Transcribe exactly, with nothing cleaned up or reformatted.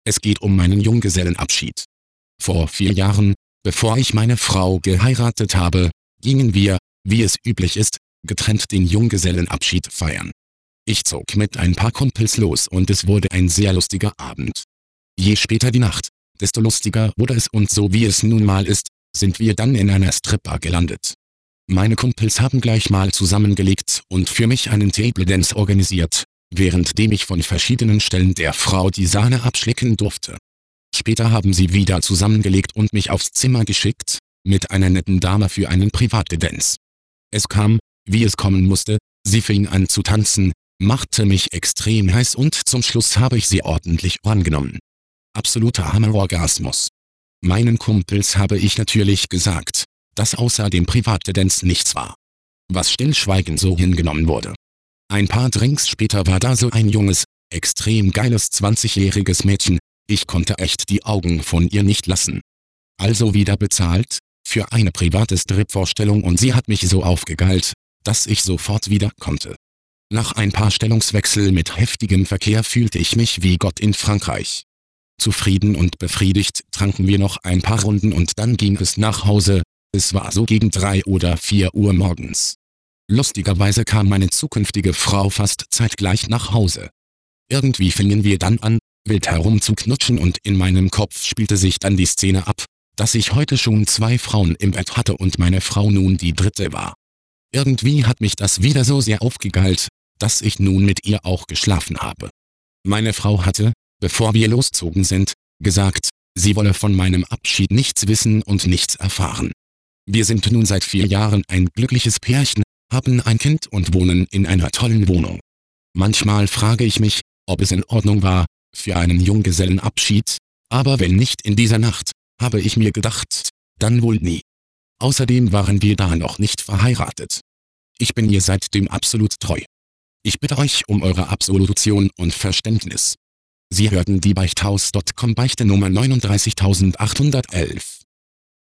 Es geht um meinen Junggesellenabschied. Vor vier Jahren, bevor ich meine Frau geheiratet habe, gingen wir, wie es üblich ist, getrennt den Junggesellenabschied feiern. Ich zog mit ein paar Kumpels los und es wurde ein sehr lustiger Abend. Je später die Nacht, desto lustiger wurde es und so wie es nun mal ist, sind wir dann in einer Stripbar gelandet. Meine Kumpels haben gleich mal zusammengelegt und für mich einen Table Dance organisiert, währenddem ich von verschiedenen Stellen der Frau die Sahne abschlecken durfte. Später haben sie wieder zusammengelegt und mich aufs Zimmer geschickt, mit einer netten Dame für einen Privatdance. Es kam, wie es kommen musste, sie fing an zu tanzen, machte mich extrem heiß und zum Schluss habe ich sie ordentlich angenommen. Absoluter Hammerorgasmus. Meinen Kumpels habe ich natürlich gesagt, dass außer dem Privatdance nichts war. Was stillschweigend so hingenommen wurde. Ein paar Drinks später war da so ein junges, extrem geiles zwanzigjähriges Mädchen, ich konnte echt die Augen von ihr nicht lassen. Also wieder bezahlt, für eine private Strip-Vorstellung und sie hat mich so aufgegeilt, dass ich sofort wieder konnte. Nach ein paar Stellungswechsel mit heftigem Verkehr fühlte ich mich wie Gott in Frankreich. Zufrieden und befriedigt tranken wir noch ein paar Runden und dann ging es nach Hause, es war so gegen drei oder vier Uhr morgens. Lustigerweise kam meine zukünftige Frau fast zeitgleich nach Hause. Irgendwie fingen wir dann an, wild herumzuknutschen und in meinem Kopf spielte sich dann die Szene ab, dass ich heute schon zwei Frauen im Bett hatte und meine Frau nun die dritte war. Irgendwie hat mich das wieder so sehr aufgegeilt, dass ich nun mit ihr auch geschlafen habe. Meine Frau hatte, bevor wir loszogen sind, gesagt, sie wolle von meinem Abschied nichts wissen und nichts erfahren. Wir sind nun seit vier Jahren ein glückliches Pärchen, haben ein Kind und wohnen in einer tollen Wohnung. Manchmal frage ich mich, ob es in Ordnung war, für einen Junggesellenabschied, aber wenn nicht in dieser Nacht, habe ich mir gedacht, dann wohl nie. Außerdem waren wir da noch nicht verheiratet. Ich bin ihr seitdem absolut treu. Ich bitte euch um eure Absolution und Verständnis. Sie hörten die Beichthaus Punkt com Beichte Nummer neununddreißigtausendachthundertelf.